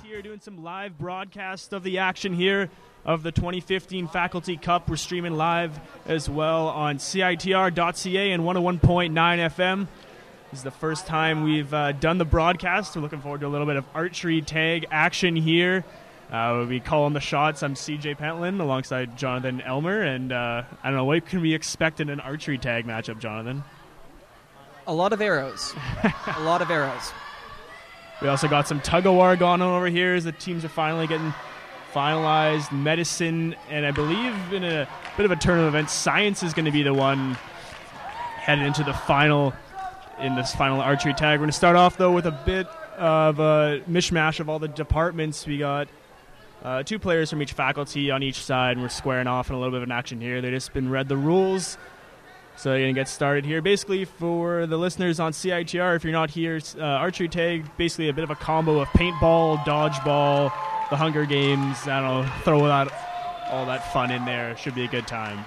here doing some live broadcast of the action here of the 2015 Faculty Cup. We're streaming live as well on CITR.ca and 101.9 FM. This is the first time we've done the broadcast. We're looking forward to a little bit of archery tag action here. We'll be calling the shots. I'm CJ Pentland alongside Jonathan Elmer, and I don't know, what can we expect in an archery tag matchup, Jonathan? A lot of arrows. A lot of arrows. We also got some tug-of-war going on over here as the teams are finally getting finalized. Medicine, and I believe in a bit of a turn of events, Science is going to be the one headed into the final in this final archery tag. We're going to start off, though, with a bit of a mishmash of all the departments. We got 2 players from each faculty on each side, and we're squaring off in a little bit of an action here. They've just been read the rules. So you're going to get started here. Basically, for the listeners on CITR, if you're not here, archery tag, basically a bit of a combo of paintball, dodgeball, the Hunger Games. I don't know, throw all that fun in there. Should be a good time.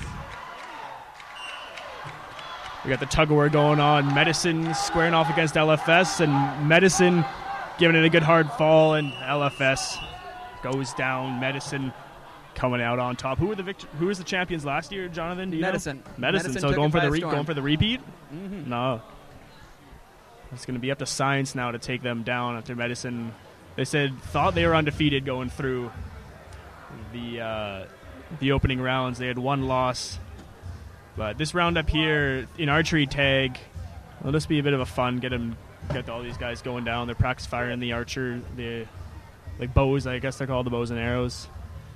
We got the tug-of-war going on. Medicine squaring off against LFS, and Medicine giving it a good hard fall, and LFS goes down. Medicine coming out on top. Who was the champions last year, Jonathan? Do you Medicine. know? Medicine. So going for the repeat? Mm-hmm. No. It's going to be up to Science now to take them down after Medicine. They thought they were undefeated going through the opening rounds. They had 1 loss. But this round up here in archery tag, will just be a bit of a fun. Get all these guys going down. They're practice firing the archer, the bows. I guess they're called the bows and arrows.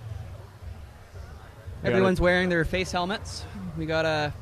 Everyone's wearing their face helmets. We got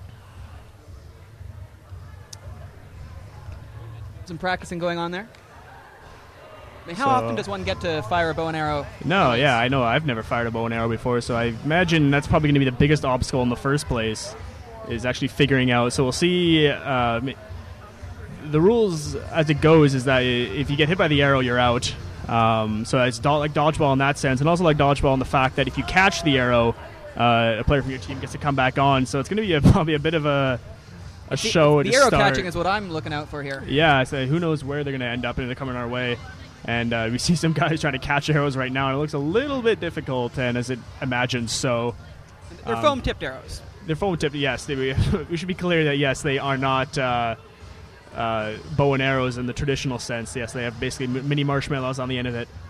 some practicing going on there. I mean, how often does one get to fire a bow and arrow? No, yeah, I know. I've never fired a bow and arrow before, so I imagine that's probably going to be the biggest obstacle in the first place, is actually figuring out. So we'll see. The rules as it goes is that if you get hit by the arrow, you're out. So it's like dodgeball in that sense, and also like dodgeball in the fact that if you catch the arrow, a player from your team gets to come back on. So it's going to be probably a bit of a show. The arrow catching is what I'm looking out for here. Yeah, so who knows where they're going to end up, and they're coming our way. And we see some guys trying to catch arrows right now, and it looks a little bit difficult, and as it imagines so. They're foam-tipped arrows. They're foam-tipped, yes. We should be clear that, yes, they are not bow and arrows in the traditional sense. Yes, they have basically mini marshmallows on the end of it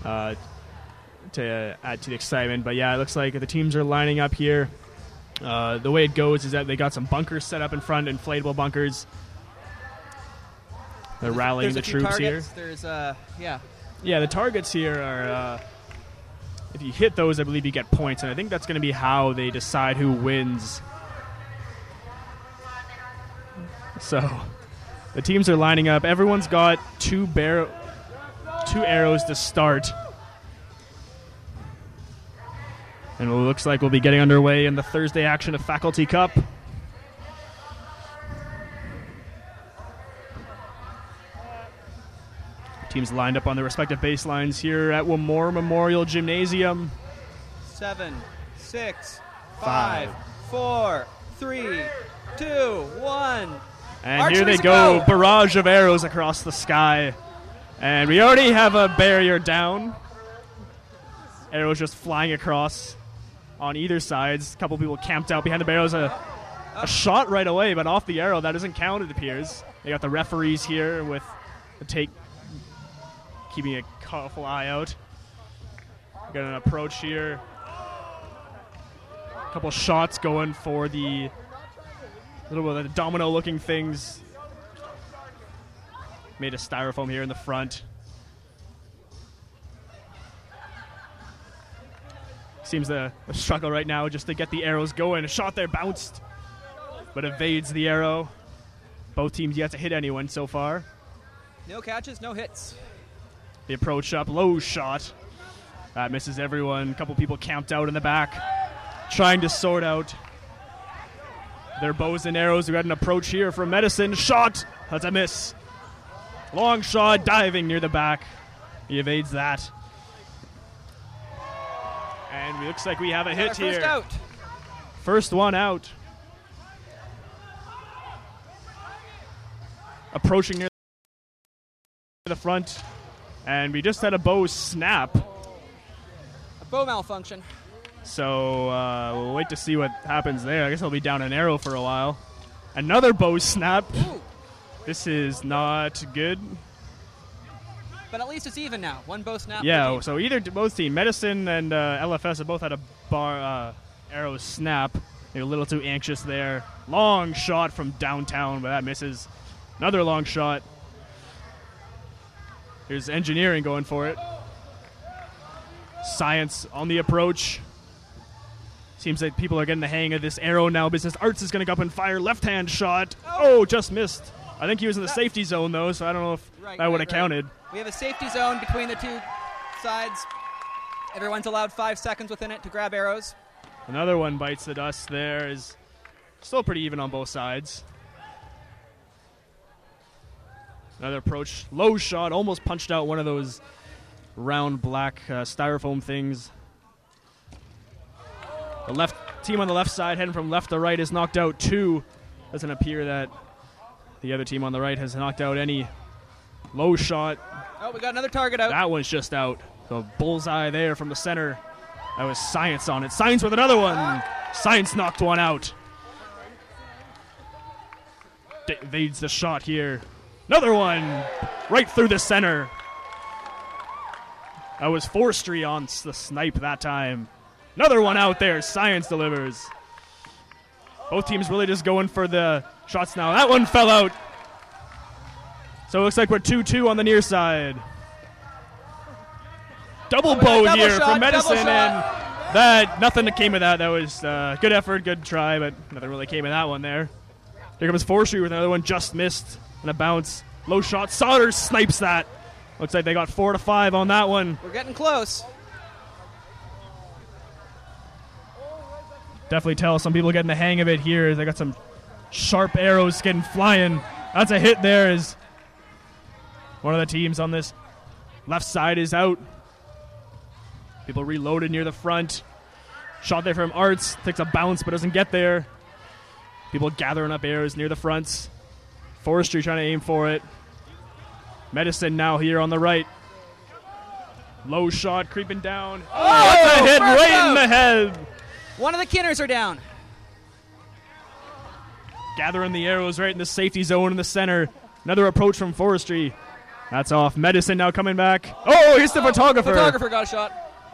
to add to the excitement. But, yeah, it looks like the teams are lining up here. The way it goes is that they got some bunkers set up in front, inflatable bunkers. They're rallying the troops here. There's, Yeah, the targets here are, if you hit those, I believe you get points, and I think that's going to be how they decide who wins. So, the teams are lining up. Everyone's got 2 arrows to start. And it looks like we'll be getting underway in the Thursday action of Faculty Cup. Teams lined up on their respective baselines here at Wilmore Memorial Gymnasium. 7, 6, 5, 4, 3, 2, 1. And Archers, here they go, barrage of arrows across the sky. And we already have a barrier down. Arrows just flying across on either sides. A couple people camped out behind the barrels. A shot right away, but off the arrow. That doesn't count, it appears. They got the referees here with the take, keeping a careful eye out. We got an approach here. A couple shots going for the little bit of the domino-looking things. Made of styrofoam here in the front. Seems a struggle right now just to get the arrows going. A shot there bounced, but evades the arrow. Both teams yet to hit anyone so far. No catches, no hits. The approach up, low shot. That misses everyone. A couple people camped out in the back, trying to sort out their bows and arrows. We got an approach here from Medicine. Shot! That's a miss. Long shot, diving near the back. He evades that. And it looks like we have a hit here. First out. First one out. Approaching near the front And we just had a bow snap. A bow malfunction. So we'll wait to see what happens there. I guess I'll be down an arrow for a while. Another bow snap. Ooh. This is not good. But at least it's even now. One bow snap. Yeah, so both team, Medicine and LFS have both had a arrow snap. They're a little too anxious there. Long shot from downtown, but that misses. Another long shot. Here's Engineering going for it. Science on the approach. Seems like people are getting the hang of this arrow now. Business Arts is going to go up and fire left-hand shot. Oh, just missed. I think he was in the safety zone, though, so I don't know if that would have counted. We have a safety zone between the two sides. Everyone's allowed 5 seconds within it to grab arrows. Another one bites the dust there. Is still pretty even on both sides. Another approach. Low shot. Almost punched out one of those round black styrofoam things. The left team on the left side, heading from left to right, is knocked out 2. Doesn't appear that the other team on the right has knocked out any. Low shot. Oh, we got another target out. That one's just out. The bullseye there from the center. That was Science on it. Science with another one. Science knocked one out. Evades the shot here. Another one. Right through the center. That was Forestry on the snipe that time. Another one out there. Science delivers. Both teams really just going for the shots now. That one fell out. So it looks like we're 2-2 on the near side. Double bow here from Medicine, and that nothing came of that. That was good effort, good try, but nothing really came of that one there. Here comes Forestry with another one, just missed, and a bounce. Low shot, Sauter snipes that. Looks like they got 4 to 5 on that one. We're getting close. Definitely tell some people getting the hang of it here. They got some sharp arrows getting flying. That's a hit there as one of the teams on this left side is out. People reloaded near the front. Shot there from Arts. Takes a bounce but doesn't get there. People gathering up arrows near the fronts. Forestry trying to aim for it. Medicine now here on the right. Low shot creeping down. Oh, that's a hit right in the head. One of the Kinners are down. Gathering the arrows right in the safety zone in the center. Another approach from Forestry. That's off. Medicine now coming back. Oh, here's the photographer. Photographer got a shot.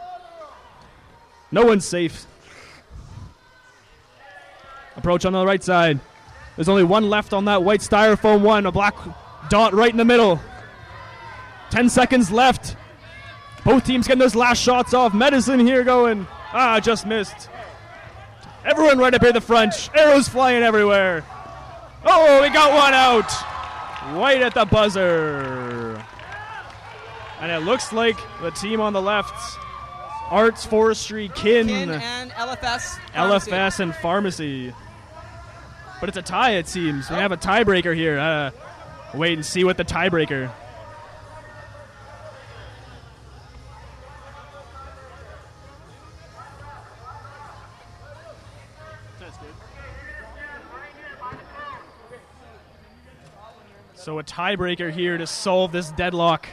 No one's safe. Approach on the right side. There's only one left on that white styrofoam one. A black dot right in the middle. 10 seconds left. Both teams getting those last shots off. Medicine here going. Just missed. Everyone right up here at the front. Arrows flying everywhere. Oh, we got one out. Right at the buzzer. And it looks like the team on the left, Arts, Forestry, Kin and LFS. LFS and Pharmacy. But it's a tie, it seems. We have a tiebreaker here. Wait and see what the tiebreaker. So a tiebreaker here to solve this deadlock.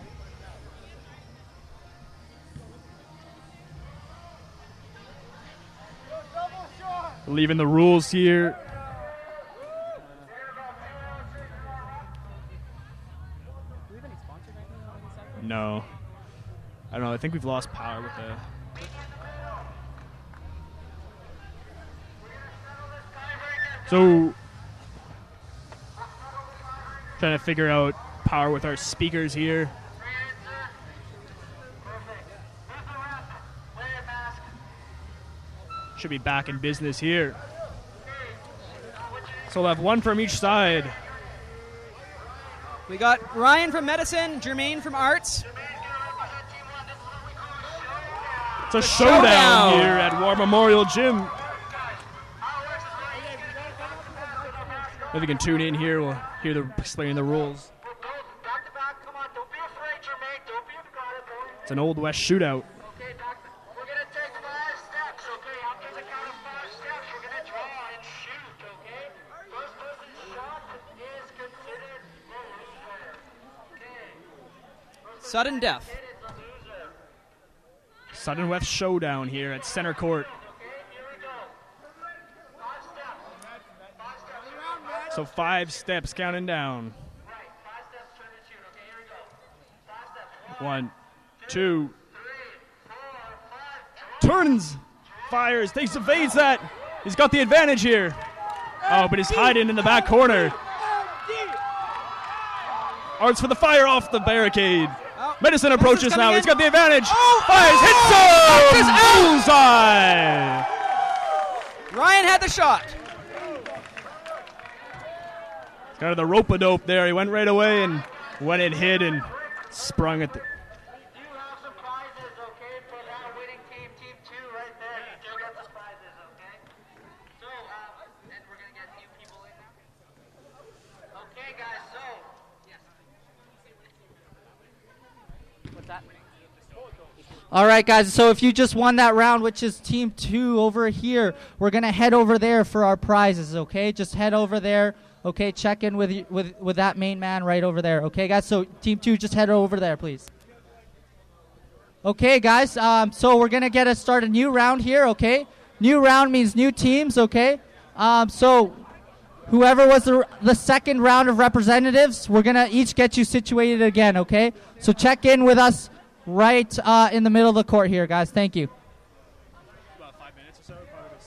Leaving the rules here. No. I don't know. I think we've lost power with the... So... Trying to figure out power with our speakers here. Should be back in business here. So we'll have one from each side. We got Ryan from Medicine, Jermaine from Arts. It's a showdown here at War Memorial Gym. If you can tune in here, we'll hear the explaining the rules. It's an Old West shootout. Sudden death. Sudden death showdown here at center court. So 5 steps counting down. 1, 2. Turns, fires, evades that. He's got the advantage here. Oh, but he's hiding in the back corner. Arts for the fire off the barricade. Medicine approaches now. He's got the advantage. Fires, hits him! Bullseye! Ryan had the shot. Got the rope-a-dope there. He went right away and when it hit and sprung at the... You have some prizes, okay, for that winning team, Team 2 right there. You still got some prizes, okay? So, and we're going to get new people in now. Okay, guys, so. Yes. What's that? All right, guys, so if you just won that round, which is Team 2 over here, we're going to head over there for our prizes, okay? Just head over there. Okay, check in with that main man right over there. Okay, guys, so Team 2, just head over there, please. Okay, guys, so we're going to start a new round here, okay? New round means new teams, okay? So whoever was the second round of representatives, we're going to each get you situated again, okay? So check in with us right in the middle of the court here, guys. Thank you. About 5 minutes or so.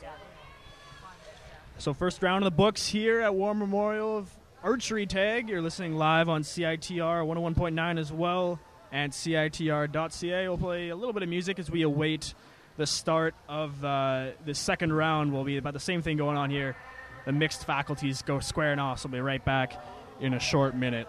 So first round of the books here at War Memorial of Archery Tag. You're listening live on CITR 101.9 as well, and CITR.ca. We'll play a little bit of music as we await the start of the second round. Will be about the same thing going on here. The mixed faculties go squaring off, so we'll be right back in a short minute.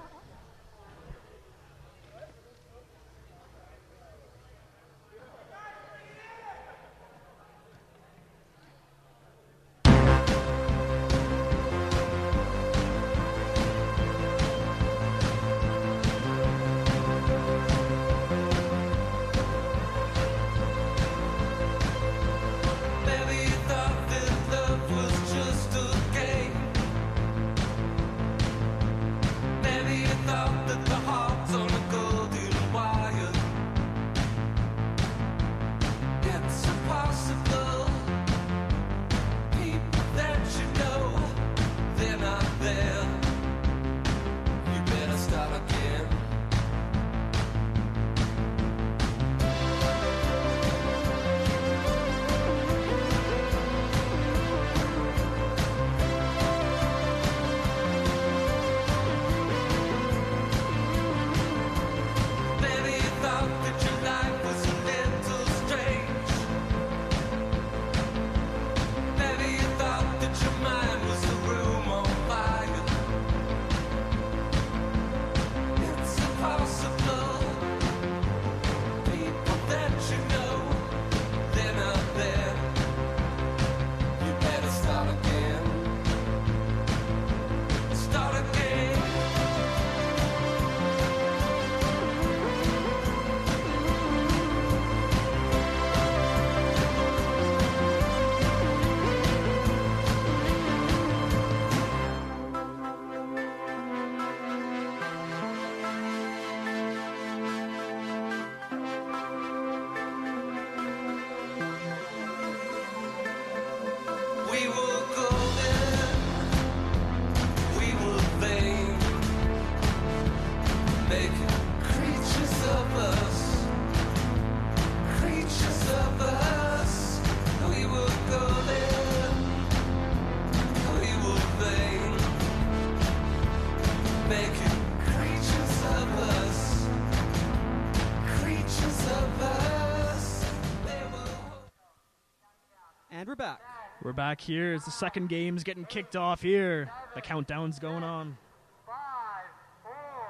We're back. We're back here as the second game's getting kicked off here. The countdown's going on. 5, 4,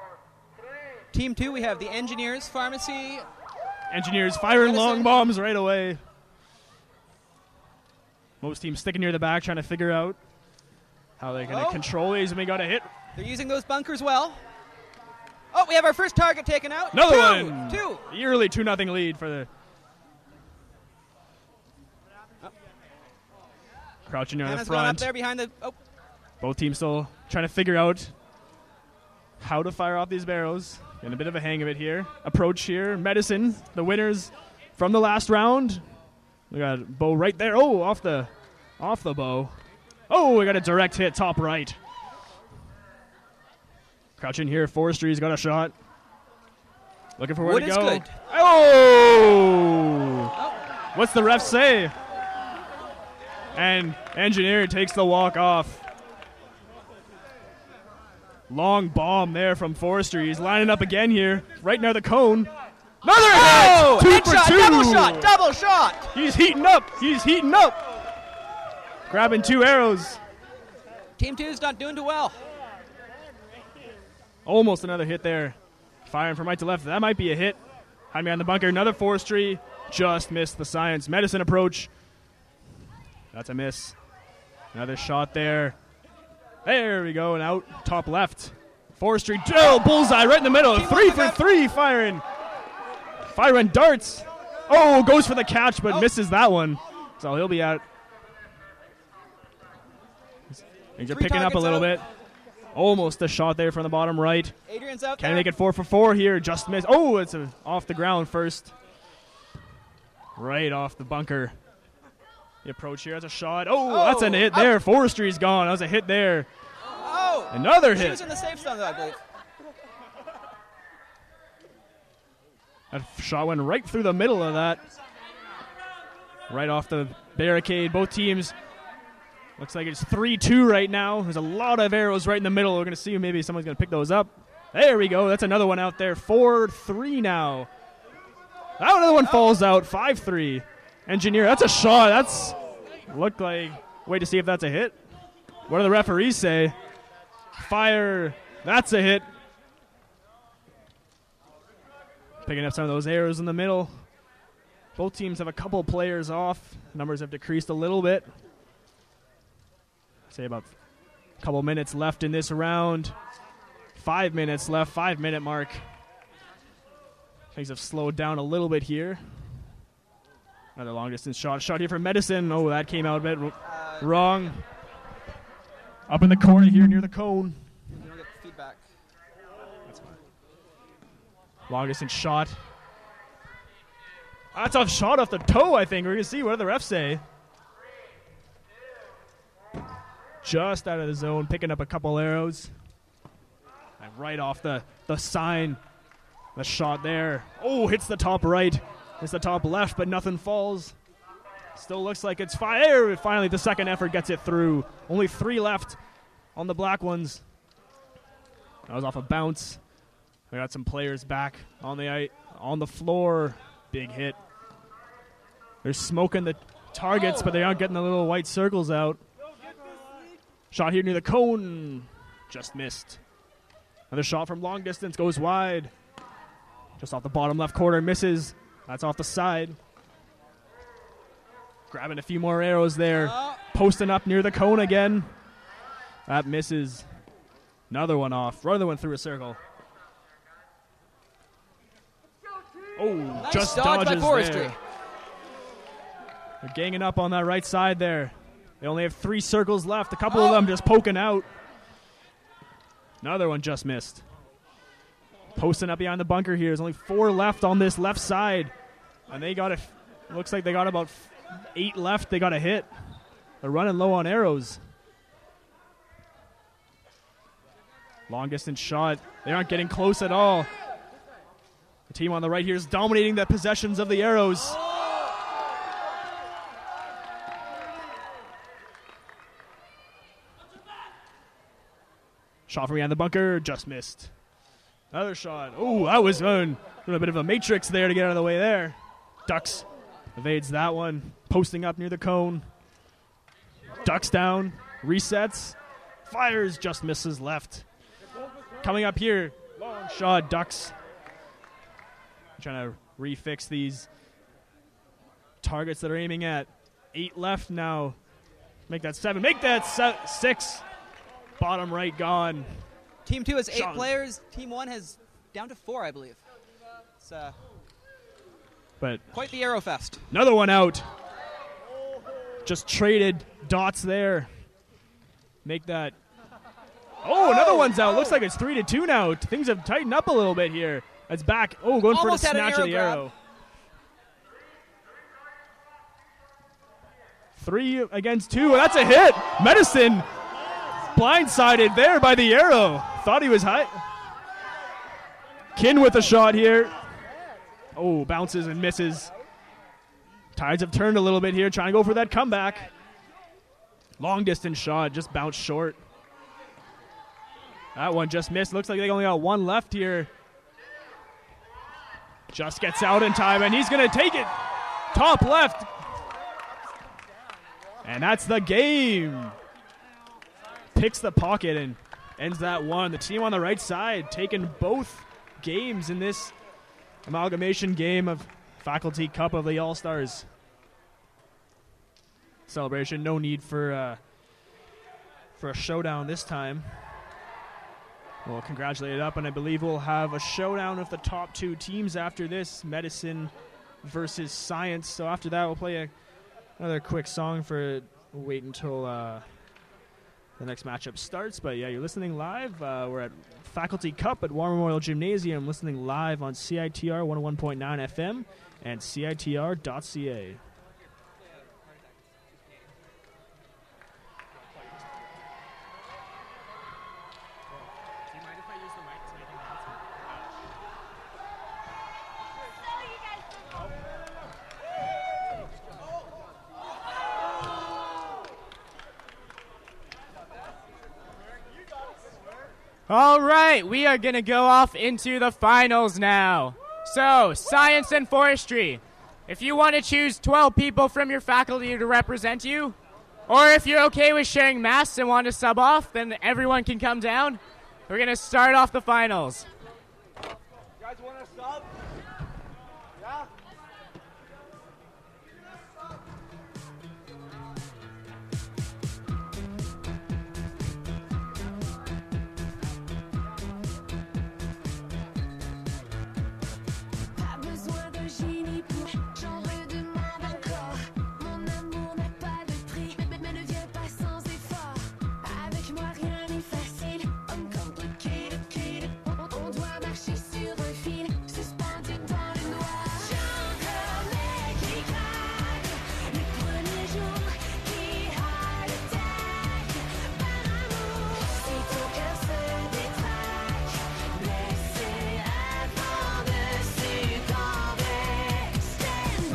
3. Team 2, we have the Engineers Pharmacy. Engineers firing long bombs right away. Most teams sticking near the back trying to figure out how they're going to control these, and we got a hit. They're using those bunkers well. Oh, we have our first target taken out. Another one. 2. Early 2-0 lead for the... Crouching near the Hannah's gone up front. there behind the... Oh. Both teams still trying to figure out how to fire off these barrels. Getting a bit of a hang of it here. Approach here. Medicine, the winners from the last round. We got a bow right there. Oh, off the bow. Oh, we got a direct hit, top right. Crouching here. Forestry's got a shot. Looking for where Wood to is go. good. Oh! What's the ref say? And Engineer takes the walk off. Long bomb there from Forestry. He's lining up again here, right near the cone. Another Oh! hit! 2 for Headshot, 2! double shot! He's heating up! He's heating up! Grabbing 2 arrows. Team 2's not doing too well. Almost another hit there. Firing from right to left. That might be a hit. Behind me on the bunker. Another Forestry. Just missed the science. Medicine approach. That's a miss. Another shot there. There we go. And out. Top left. Forestry. Oh, bullseye right in the middle. 3 for 3 firing. Firing darts. Oh, goes for the catch, but misses that one. So he'll be out. Things are 3 picking up a targets little out. bit. Almost a shot there from the bottom right. Adrian's out Can there. he make it 4 for 4 here? Just missed. Oh, it's off the ground first. Right off the bunker. The approach here. That's a shot. Oh, that's a hit there. Forestry's gone. That was a hit there. Oh! Another She hit. was in the safe zone, though, I believe. That shot went right through the middle of that. Right off the barricade. Both teams. Looks like it's 3-2 right now. There's a lot of arrows right in the middle. We're going to see maybe someone's going to pick those up. There we go. That's another one out there. 4-3 now. That another one falls out. 5-3. Engineer. That's a shot. That's looked like. Wait to see if that's a hit. What do the referees say? Fire. That's a hit. Picking up some of those arrows in the middle. Both teams have a couple players off. Numbers have decreased a little bit. Say about a couple minutes left in this round. 5 minutes left, 5-minute mark. Things have slowed down a little bit here. Another long distance shot. Shot here for Medicine. Oh, that came out a bit wrong. Up in the corner here near the cone. You don't get feedback. That's fine. Long distance shot. That's a shot off the toe, I think. We're going to see what the refs say. Just out of the zone, picking up a couple arrows. And right off the sign. The shot there. Oh, hits the top right. Hits the top left, but nothing falls. Still looks like it's fire. Finally, the second effort gets it through. Only 3 left on the black ones. That was off a bounce. We got some players back on the floor. Big hit. They're smoking the targets, but they aren't getting the little white circles out. Shot here near the cone. Just missed. Another shot from long distance. Goes wide. Just off the bottom left corner. Misses. That's off the side. Grabbing a few more arrows there. Posting up near the cone again. That misses. Another one off. Another one through a circle. Oh, Nice just dodge by dodges Forestry. there. They're ganging up on that right side there. They only have 3 circles left. A couple of them just poking out. Another one just missed. Posting up behind the bunker here. There's only 4 left on this left side. And they got looks like they got about 8 left. They got a hit. They're running low on arrows. Long distance shot. They aren't getting close at all. The team on the right here is dominating the possessions of the arrows. Shot from behind the bunker, just missed. Another shot. Oh, that was a bit of a matrix there to get out of the way there. Ducks evades that one. Posting up near the cone. Ducks down. Resets. Fires, just misses left. Coming up here. Long shot, Ducks. Trying to refix these targets that are aiming at. 8 left now. Make that 7. Make that 6. Bottom right gone. Team 2 has 8 Sean. players. Team 1 has down to 4, I believe. It's But quite the arrow fest. another one out. Just traded dots there. Make that Oh, another one's out. Looks like it's 3-2 now. Things have tightened up a little bit here. It's back. Oh, going Almost for the had an snatch of the grab. arrow. 3 against 2. That's a hit. Medicine blindsided there by the arrow. Thought he was high. Kin with a shot here. Oh, bounces and misses. Tides have turned a little bit here, trying to go for that comeback. Long distance shot, just bounced short. That one just missed. Looks like they only got one left here. Just gets out in time, and he's going to take it. Top left. And that's the game. Picks the pocket and ends that one. The team on the right side taking both games in this amalgamation game of Faculty Cup of the All-Stars. Celebration. No need for a showdown this time. We'll congratulate it up, and I believe we'll have a showdown of the top 2 teams after this, Medicine versus Science. So after that, we'll play another quick song for wait until the next matchup starts. But yeah, you're listening live. We're at Faculty Cup at War Memorial Gymnasium, listening live on CITR 101.9 FM and CITR.ca. All right, we are going to go off into the finals now. So, science and forestry. If you want to choose 12 people from your faculty to represent you, or if you're okay with sharing masks and want to sub off, then everyone can come down. We're going to start off the finals. You guys want to sub? Yeah? Pas besoin de génie pour j'en redemande encore. Mon amour n'a pas de prix, mais ne vient pas sans effort. Avec moi rien n'est facile, uncomplicated. On doit marcher sur un fil, suspendu dans le noir. J'en qui craque, les premiers jours qui heart attack. Par amour, si ton cœur se détraque, blessé avant de succomber. Stand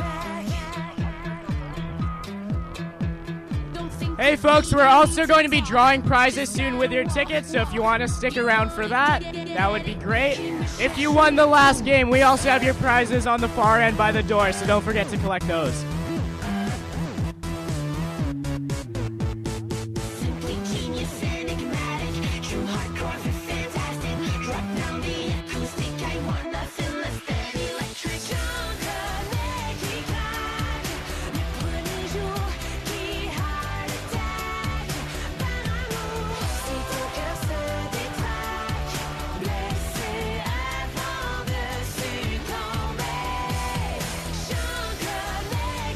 back. Don't think Hey folks, we're also going to be drawing prizes soon with your tickets, so if you want to stick around for that, that would be great. If you won the last game, we also have your prizes on the far end by the door, so don't forget to collect those. Simply genius, enigmatic, true hardcore for fantastic. Drop down the acoustic, I want nothing less than electric. J'en connais qui craquent, les premiers jours qui heart attack. Par amour, si ton cœur se détraque, blessé avant de succomber. J'en connais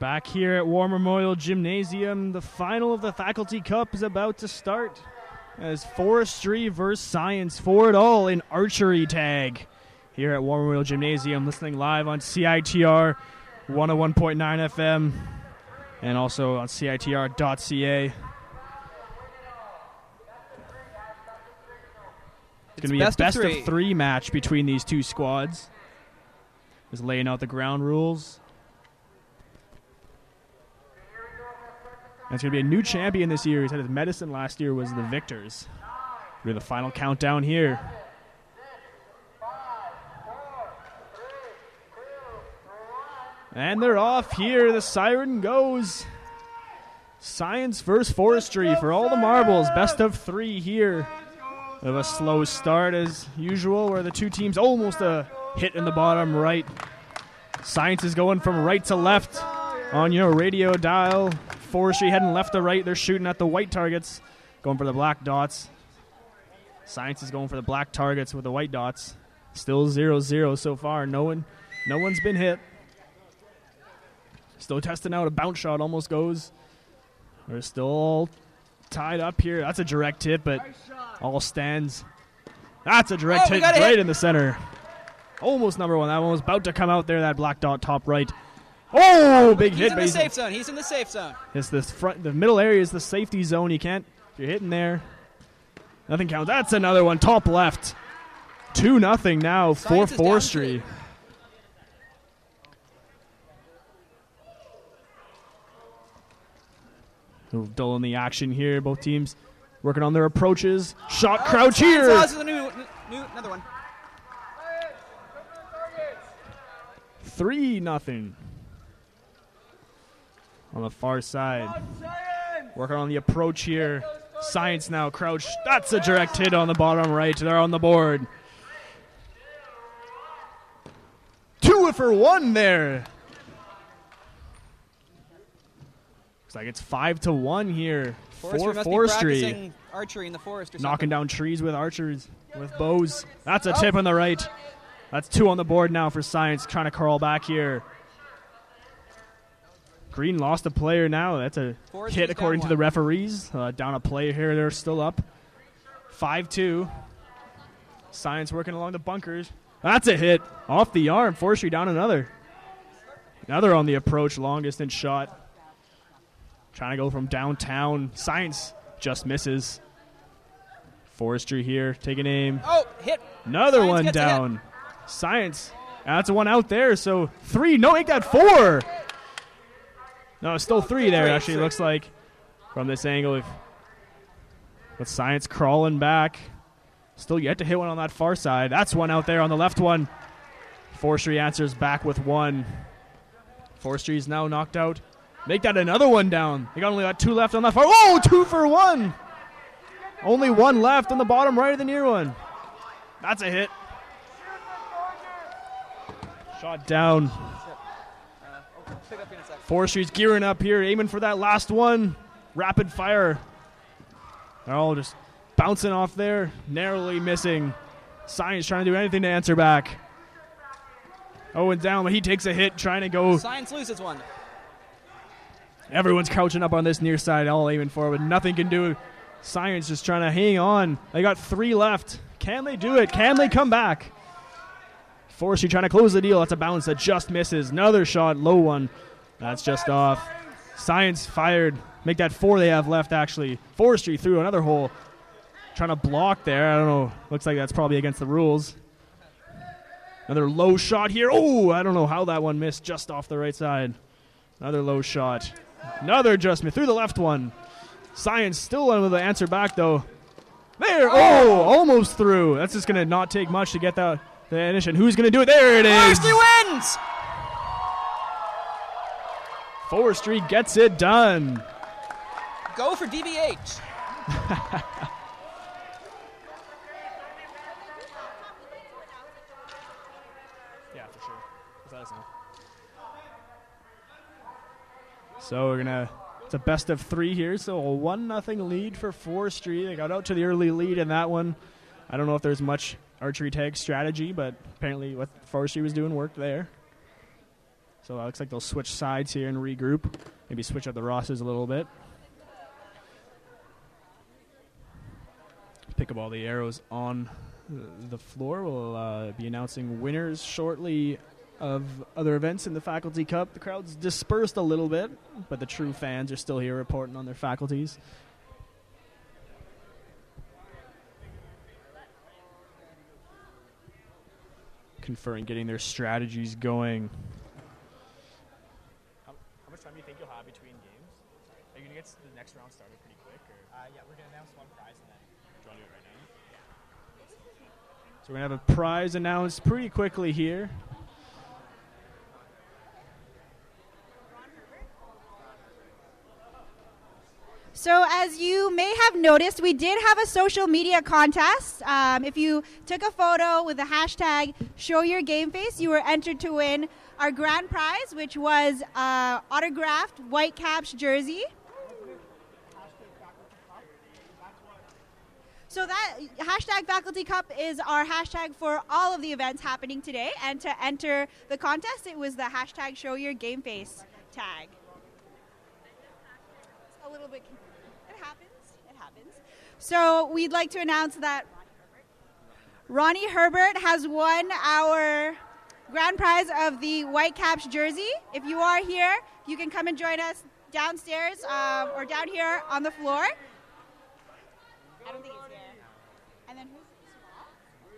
back here at War Memorial Gymnasium. The final of the Faculty Cup is about to start as Forestry versus Science for it all in archery tag here at War Memorial Gymnasium. Listening live on CITR 101.9 FM and also on CITR.ca. It's going to be a best of three match between these two squads. Just laying out the ground rules. And it's going to be a new champion this year. He said his Medicine last year was the victors. We're the final countdown here. And they're off here. The siren goes. Science versus Forestry for all the marbles. Best of three here. Of a slow start as usual, where the two teams almost a hit in the bottom right. Science is going from right to left on your radio dial. Forestry heading left to right. They're shooting at the white targets, going for the black dots. Science is going for the black targets with the white dots. Still 0-0 so far. No one's been hit. Still testing out a bounce shot. Almost goes. We're still all tied up here. That's a direct hit, but all stands. That's a direct hit right in the center. Almost number one. That one was about to come out there, that black dot top right. Oh, big hit. He's in the safe zone. He's in the safe zone. It's this front. The middle area is the safety zone. You can't. If you're hitting there, nothing counts. That's another one. Top left. 2-0 now for Forestry. A little dull in the action here. Both teams working on their approaches. Shot crouch here. Another one. 3-0. On the far side. Working on the approach here. Science now crouch. That's a direct hit on the bottom right. They're on the board. 2 for 1 there. Looks like it's 5-1 here for Forestry. Archery in the forest or knocking down trees with archers, with bows. That's a tip on the right. That's 2 on the board now for Science, trying to crawl back here. Green lost a player now. That's a hit according to the referees. Down a player here. They're still up. 5-2. Science working along the bunkers. That's a hit. Off the arm. Forestry down another. Another on the approach. Long distance shot. Trying to go from downtown. Science just misses. Forestry here. Taking aim. Oh, hit. Another Science one down. Science. That's a one out there. So 3. No, make that 4. No, still 3 there, actually, looks like, from this angle. With Science crawling back. Still yet to hit one on that far side. That's one out there on the left one. Forestry answers back with 1. Forestry is now knocked out. Make that another one down. They only got 2 left on that far. Oh, 2 for 1. Only 1 left on the bottom right of the near one. That's a hit. Shot down. Forestry's gearing up here, aiming for that last one. Rapid fire. They're all just bouncing off there, narrowly missing. Science trying to do anything to answer back. Owen down, but he takes a hit, trying to go. Science loses one. Everyone's crouching up on this near side, all aiming for it, but nothing can do. Science just trying to hang on. They got 3 left. Can they do it? Can they come back? Forestry trying to close the deal. That's a bounce that just misses. Another shot, low one. That's just off. Science fired. Make that 4 they have left, actually. Forestry through another hole. Trying to block there. I don't know. Looks like that's probably against the rules. Another low shot here. Oh, I don't know how that one missed. Just off the right side. Another low shot. Another just missed. Through the left one. Science still unable to answer back, though. There. Oh, almost through. That's just going to not take much to get that. The initiation. Who's going to do it? There it is. Forestry wins! Forestry gets it done. Go for DBH. Yeah, for sure. So we're going to, it's a best of 3 here. So a 1-0 lead for Forestry. They got out to the early lead in that one. I don't know if there's much archery tag strategy, but apparently what Forestry was doing worked there. So it looks like they'll switch sides here and regroup. Maybe switch up the rosters a little bit. Pick up all the arrows on the floor. We'll be announcing winners shortly of other events in the Faculty Cup. The crowd's dispersed a little bit, but the true fans are still here reporting on their faculties. Conferring, getting their strategies going. How much time do you think you'll have between games? Are you going to get the next round started pretty quick? Or? Yeah, we're going to announce one prize and then. Do you want to do it right now? So we're going to have a prize announced pretty quickly here. So as you may have noticed, we did have a social media contest. If you took a photo with the hashtag #ShowYourGameFace, you were entered to win our grand prize, which was autographed Whitecaps jersey. So that hashtag Faculty Cup is our hashtag for all of the events happening today. And to enter the contest, it was the hashtag #ShowYourGameFace tag. It's a little bit. It happens. So we'd like to announce that Ronnie Herbert has won our grand prize of the Whitecaps jersey. If you are here, you can come and join us downstairs or down here on the floor. I don't think he's here. And then who's small?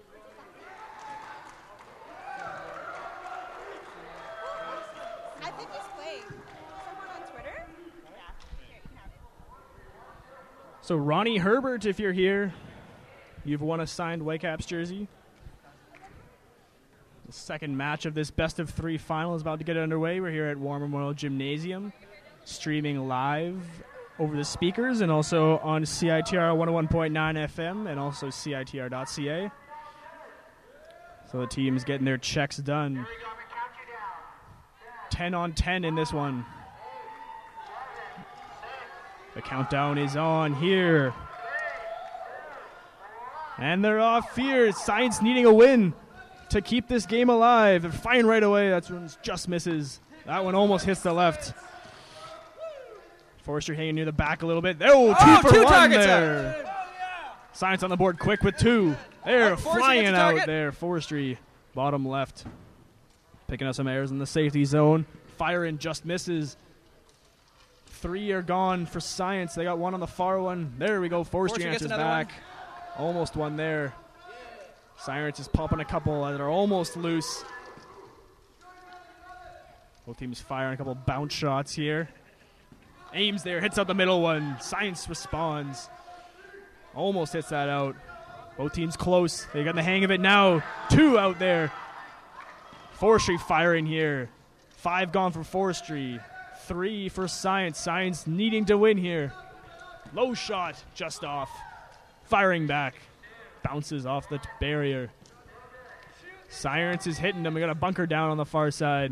I think he's playing. Someone on Twitter? Yeah. Here, you can have it. So Ronnie Herbert, if you're here, you've won a signed Whitecaps jersey. The second match of this best of three final is about to get underway. We're here at War Memorial Gymnasium, streaming live over the speakers and also on CITR 101.9 FM and also CITR.ca. So the team's getting their checks done. 10 on 10 in this one. The countdown is on here. And they're off here. Science needing a win to keep this game alive. They're firing right away. That one just misses. That one almost hits the left. Forestry hanging near the back a little bit. Oh, two targets there. Science on the board quick with two. They're flying out there. Forestry, bottom left. Picking up some errors in the safety zone. Firing just misses. 3 are gone for Science. They got one on the far one. There we go. Forestry answers back. Almost one there. Science is popping a couple that are almost loose. Both teams firing a couple bounce shots here. Aims there, hits out the middle one. Science responds. Almost hits that out. Both teams close. They got the hang of it now. 2 out there. Forestry firing here. 5 gone for Forestry. 3 for Science. Science needing to win here. Low shot, just off. Firing back. Bounces off the barrier. Science is hitting them. We got a bunker down on the far side.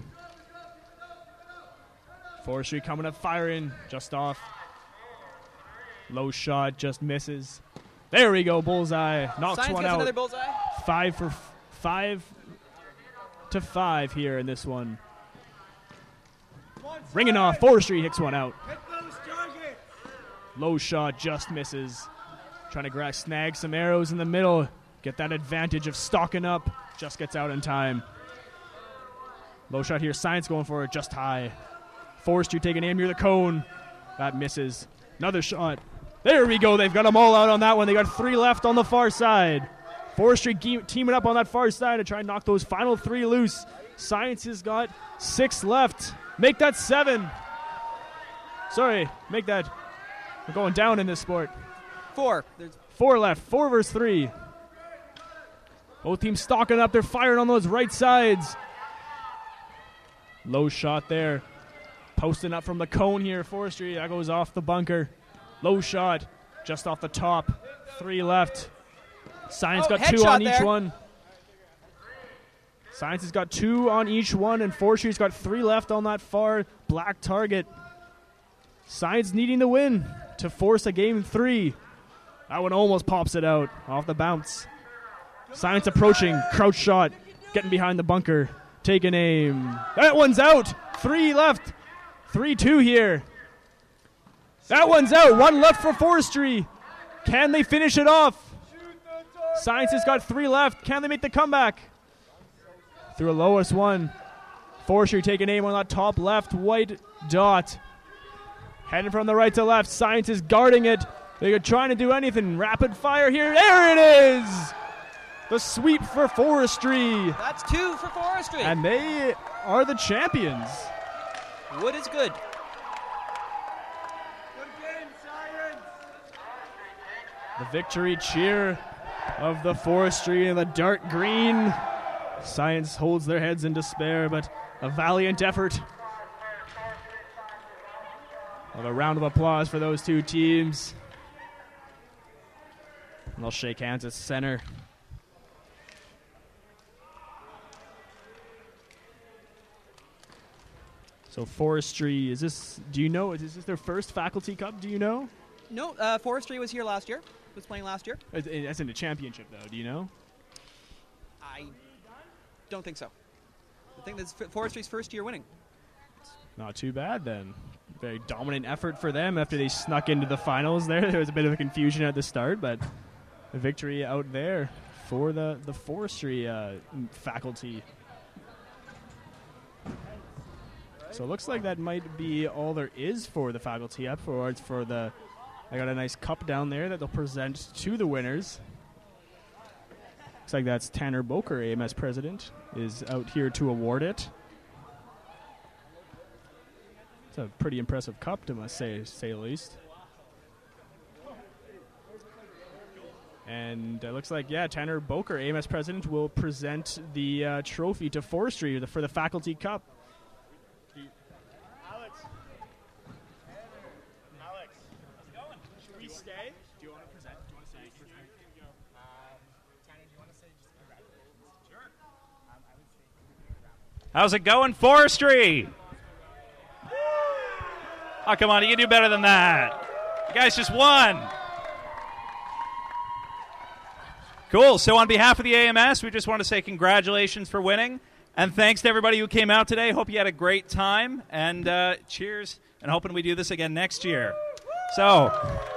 Forestry coming up firing. Just off. Low shot, just misses. There we go. Bullseye. Knocks Science one gets out. another bullseye. 5 to 5 here in this one. Ringing off. Forestry hits one out. Low shot, just misses. Trying to snag some arrows in the middle. Get that advantage of stocking up. Just gets out in time. Low shot here. Science going for it. Just high. Forestry taking aim near the cone. That misses. Another shot. There we go. They've got them all out on that one. They got 3 left on the far side. Forestry teaming up on that far side to try and knock those final 3 loose. Science has got 6 left. Make that 7. Sorry, make that. We're going down in this sport. 4. There's 4 left. 4 versus 3. Both teams stocking up. They're firing on those right sides. Low shot there. Posting up from the cone here. Forestry. That goes off the bunker. Low shot. Just off the top. 3 left. Science got 2 on each one. Science has got 2 on each one, and Forestry's got 3 left on that far black target. Science needing the win to force a game 3. That one almost pops it out off the bounce. Science approaching. Crouch shot. Getting behind the bunker. taking aim. That one's out. 3 left. 3-2 here. That one's out. 1 left for Forestry. Can they finish it off? Science has got 3 left. Can they make the comeback? Through a lowest one. Forestry taking aim on that top left white dot. Heading from the right to left. Science is guarding it. They're trying to do anything. Rapid fire here. There it is! The sweep for Forestry. That's 2 for Forestry. And they are the champions. Wood is good. The victory cheer of the Forestry in the dark green. Science holds their heads in despair, but a valiant effort. Have a round of applause for those two teams. And they'll shake hands at center. So Forestry, is this their first Faculty Cup, do you know? No, Forestry was here last year. Was playing last year. As in a championship, though, do you know? I don't think so. I think that's Forestry's first year winning. Not too bad, then. Very dominant effort for them after they snuck into the finals there. There was a bit of a confusion at the start, but a victory out there for the Forestry faculty. So it looks like that might be all there is for the Faculty afterwards. I got a nice cup down there that they'll present to the winners. Looks like that's Tanner Boker, AMS president, is out here to award it. It's a pretty impressive cup, to say the least. And it looks like, Tanner Boker, AMS president, will present the trophy to Forestry for the Faculty Cup. Alex, should we stay? Do you want to present? Do you want to say? Tanner, do you want to say just congratulations? Sure. How's it going, Forestry? Oh, come on, you can do better than that. You guys just won. Cool. So on behalf of the AMS, we just want to say congratulations for winning. And thanks to everybody who came out today. Hope you had a great time. And cheers. And hoping we do this again next year. So,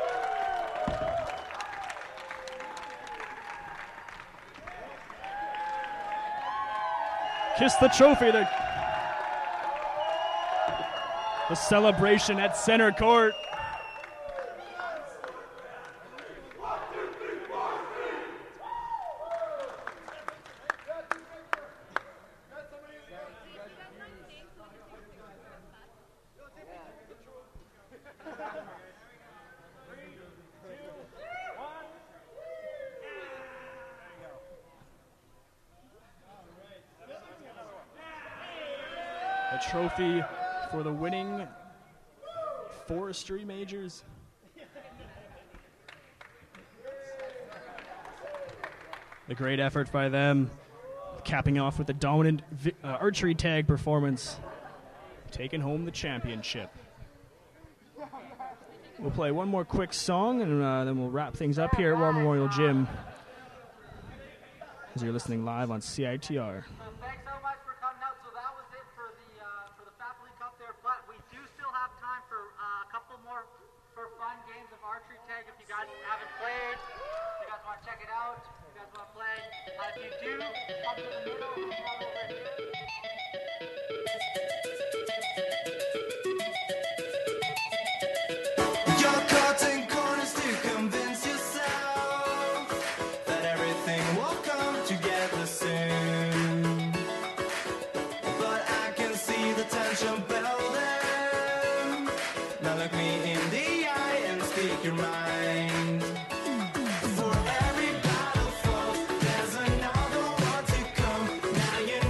kiss the trophy. The celebration at center court. A trophy for the winning Forestry majors. A great effort by them, capping off with a dominant archery tag performance, taking home the championship. We'll play one more quick song, and then we'll wrap things up here at War Memorial Gym, as you're listening live on CITR. Thanks so much for coming out. So that was it for the Faculty Cup there, but we do still have time for a couple more for fun games of archery tag. If you guys haven't played, if you guys want to check it out, if you guys want to play, if you do, come to the middle, come on over here. You're cutting corners to convince yourself that everything will come together soon. But I can see the tension building. Now look me in the eye and speak your mind. For every battle fought, there's another one to come. Now you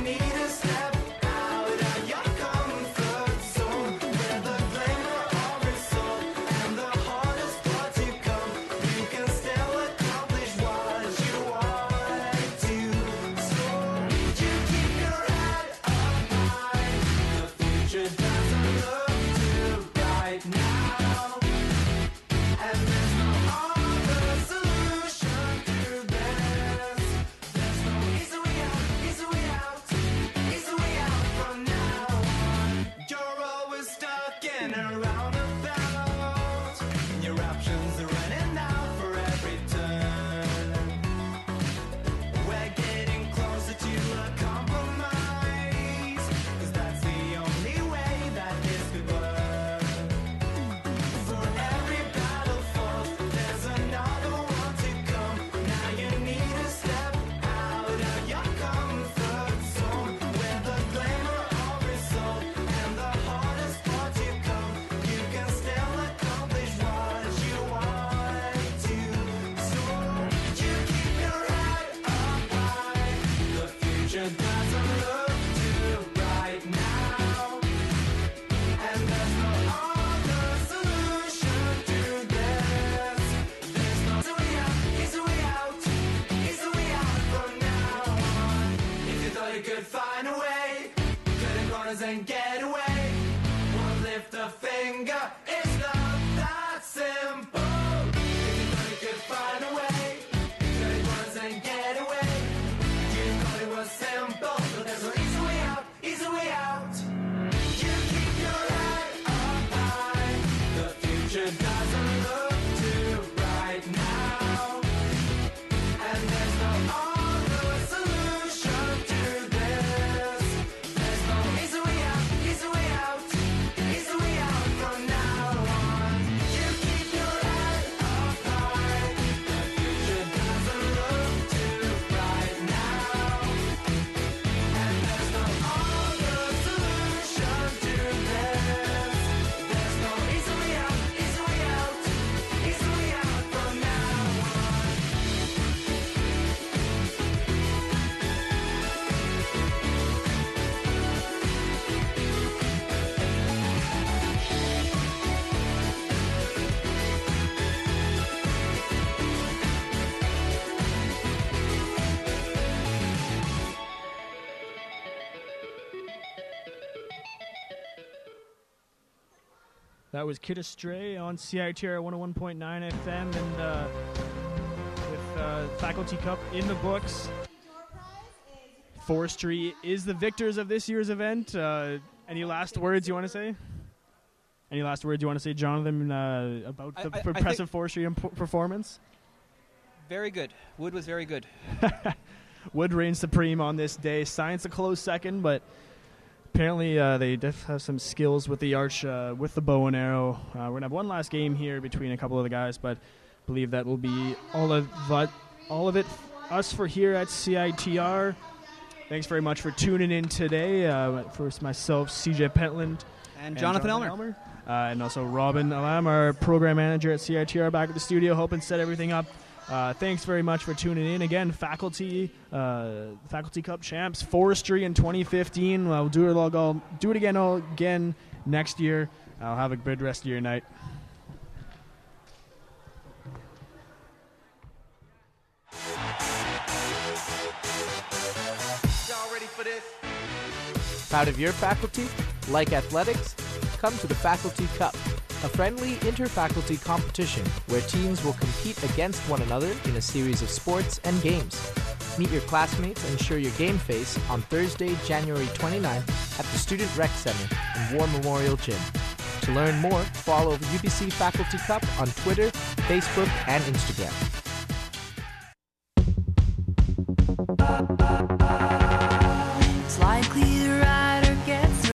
and get away. Won't lift a finger, it's not that simple. If you thought you could find a way, turn it once and get away. You thought it was simple, but there's no easy way out, easy way out. You keep your head up high, the future doesn't look too bright now. And there's no other solution to this. There's no easy way out, easy way out, easy way out from now on. You keep your head up high, the future doesn't look too bright now. And there's no other solution to this. There's no easy way out, easy way out, easy way out from now on. That was Kid Astray on CITR 101.9 FM, and with Faculty Cup in the books. Forestry is the victors of this year's event. Any last words you want to say? Any last words you want to say, Jonathan, about the I impressive think- Forestry performance? Very good. Wood was very good. Wood reigns supreme on this day. Science a close second, but apparently they have some skills with the arch, with the bow and arrow. We're going to have one last game here between a couple of the guys, but I believe that will be all of it us for here at CITR. Thanks very much for tuning in today. First, myself, CJ Pentland. And Jonathan Elmer. And also Robin Alam, our program manager at CITR, back at the studio, helping set everything up. Thanks very much for tuning in. Again, Faculty Cup champs, Forestry in 2015. We'll do it again next year. I'll have a good rest of your night. Y'all ready for this? Proud of your faculty? Like athletics? Come to the Faculty Cup, a friendly inter-faculty competition where teams will compete against one another in a series of sports and games. Meet your classmates and share your game face on Thursday, January 29th at the Student Rec Center in War Memorial Gym. To learn more, follow UBC Faculty Cup on Twitter, Facebook, and Instagram.